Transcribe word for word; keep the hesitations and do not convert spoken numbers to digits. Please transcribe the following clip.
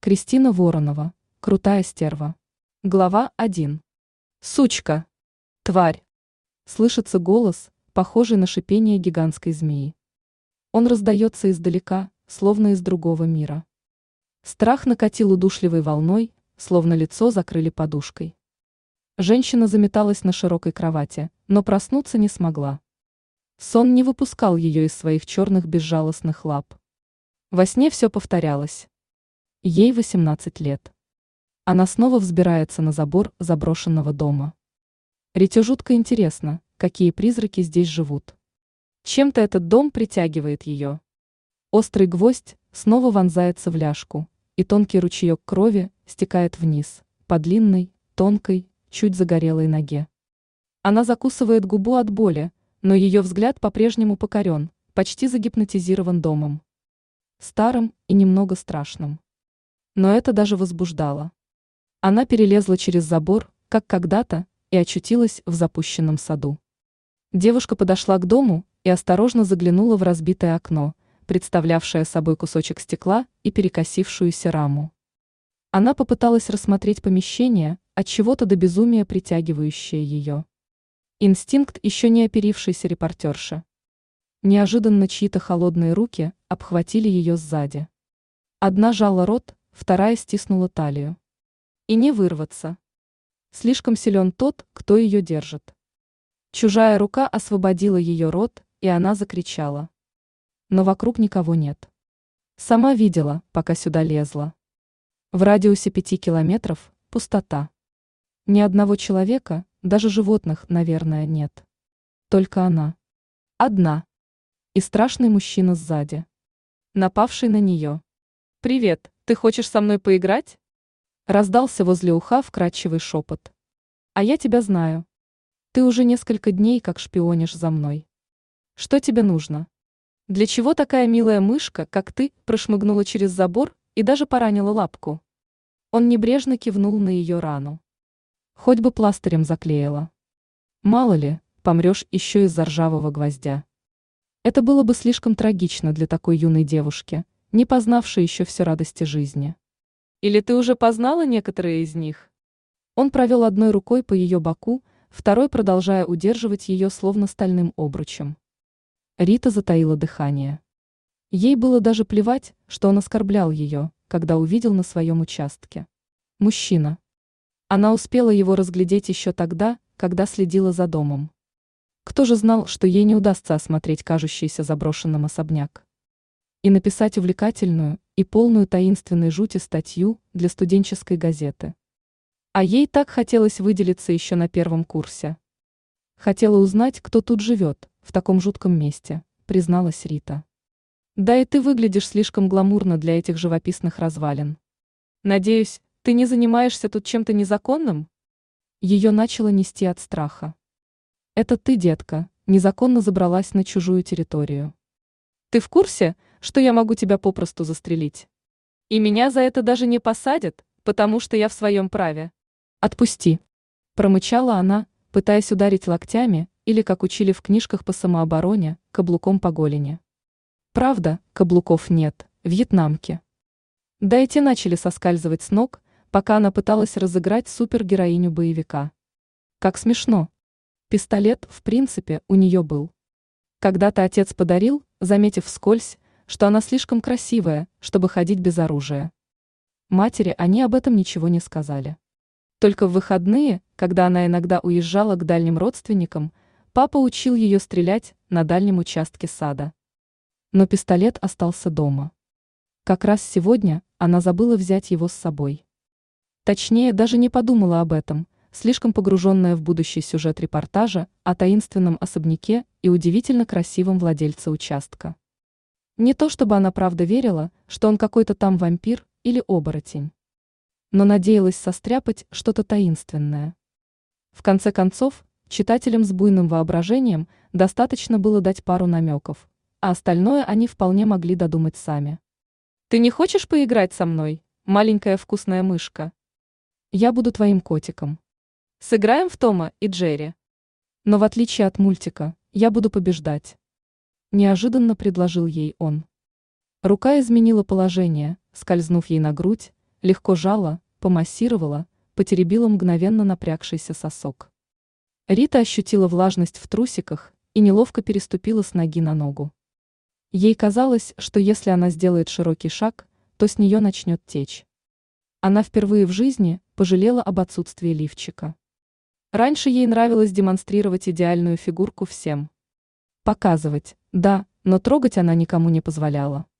Кристина Воронова. Крутая стерва. Глава один. Сучка. Тварь. Слышится голос, похожий на шипение гигантской змеи. Он раздается издалека, словно из другого мира. Страх накатил удушливой волной, словно лицо закрыли подушкой. Женщина заметалась на широкой кровати, но проснуться не смогла. Сон не выпускал ее из своих черных безжалостных лап. Во сне все повторялось. Ей восемнадцать лет. Она снова взбирается на забор заброшенного дома. Рите жутко интересно, какие призраки здесь живут. Чем-то этот дом притягивает ее. Острый гвоздь снова вонзается в ляжку, и тонкий ручеек крови стекает вниз, по длинной, тонкой, чуть загорелой ноге. Она закусывает губу от боли, но ее взгляд по-прежнему покорен, почти загипнотизирован домом. Старым и немного страшным. Но это даже возбуждало. Она перелезла через забор, как когда-то, и очутилась в запущенном саду. Девушка подошла к дому и осторожно заглянула в разбитое окно, представлявшее собой кусочек стекла и перекосившуюся раму. Она попыталась рассмотреть помещение, от чего-то до безумия притягивающее ее. Инстинкт еще не оперившейся репортерши. Неожиданно чьи-то холодные руки обхватили ее сзади. Одна жала рот, вторая стиснула талию. И не вырваться. Слишком силен тот, кто ее держит. Чужая рука освободила ее рот, и она закричала. Но вокруг никого нет. Сама видела, пока сюда лезла. В радиусе пяти километров пустота. Ни одного человека, даже животных, наверное, нет. Только она. Одна. И страшный мужчина сзади. Напавший на нее. «Привет, ты хочешь со мной поиграть?» Раздался возле уха вкрадчивый шепот. «А я тебя знаю. Ты уже несколько дней как шпионишь за мной. Что тебе нужно? Для чего такая милая мышка, как ты, прошмыгнула через забор и даже поранила лапку?» Он небрежно кивнул на ее рану. Хоть бы пластырем заклеила. Мало ли, помрешь еще из-за ржавого гвоздя. Это было бы слишком трагично для такой юной девушки, не познавшей еще все радости жизни. Или ты уже познала некоторые из них? Он провел одной рукой по ее боку, второй продолжая удерживать ее словно стальным обручем. Рита затаила дыхание. Ей было даже плевать, что он оскорблял ее, когда увидел на своем участке. Мужчина. Она успела его разглядеть еще тогда, когда следила за домом. Кто же знал, что ей не удастся осмотреть кажущийся заброшенным особняк? И написать увлекательную и полную таинственной жути статью для студенческой газеты. А ей так хотелось выделиться еще на первом курсе. Хотела узнать, кто тут живет, в таком жутком месте, призналась Рита. Да и ты выглядишь слишком гламурно для этих живописных развалин. Надеюсь, ты не занимаешься тут чем-то незаконным? Ее начало нести от страха. Это ты, детка, незаконно забралась на чужую территорию. Ты в курсе, что я могу тебя попросту застрелить? И меня за это даже не посадят, потому что я в своем праве. Отпусти. Промычала она, пытаясь ударить локтями или, как учили в книжках по самообороне, каблуком по голени. Правда, каблуков нет, вьетнамки. Да и те начали соскальзывать с ног, пока она пыталась разыграть супергероиню боевика. Как смешно. Пистолет, в принципе, у нее был. Когда-то отец подарил, заметив вскользь, что она слишком красивая, чтобы ходить без оружия. Матери они об этом ничего не сказали. Только в выходные, когда она иногда уезжала к дальним родственникам, папа учил ее стрелять на дальнем участке сада. Но пистолет остался дома. Как раз сегодня она забыла взять его с собой. Точнее, даже не подумала об этом, слишком погруженная в будущий сюжет репортажа о таинственном особняке и удивительно красивом владельце участка. Не то чтобы она правда верила, что он какой-то там вампир или оборотень. Но надеялась состряпать что-то таинственное. В конце концов, читателям с буйным воображением достаточно было дать пару намеков, а остальное они вполне могли додумать сами. «Ты не хочешь поиграть со мной, маленькая вкусная мышка? Я буду твоим котиком. Сыграем в Тома и Джерри. Но в отличие от мультика, я буду побеждать». Неожиданно предложил ей он. Рука изменила положение, скользнув ей на грудь, легко жала, помассировала, потеребила мгновенно напрягшийся сосок. Рита ощутила влажность в трусиках и неловко переступила с ноги на ногу. Ей казалось, что если она сделает широкий шаг, то с нее начнет течь. Она впервые в жизни пожалела об отсутствии лифчика. Раньше ей нравилось демонстрировать идеальную фигурку всем. Показывать, да, но трогать она никому не позволяла.